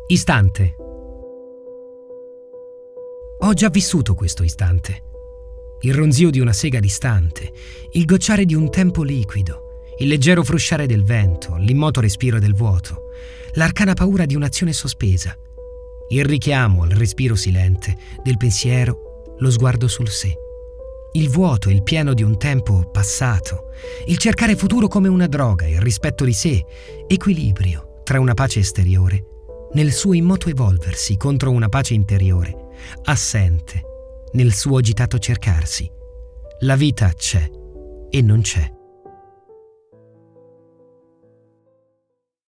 Istante. Ho già vissuto questo istante. Il ronzio di una sega distante, il gocciare di un tempo liquido, il leggero frusciare del vento, l'immoto respiro del vuoto, l'arcana paura di un'azione sospesa, il richiamo al respiro silente del pensiero, lo sguardo sul sé, il vuoto, il pieno di un tempo passato, il cercare futuro come una droga, il rispetto di sé, equilibrio tra una pace esteriore nel suo immoto evolversi contro una pace interiore, assente nel suo agitato cercarsi. La vita c'è e non c'è.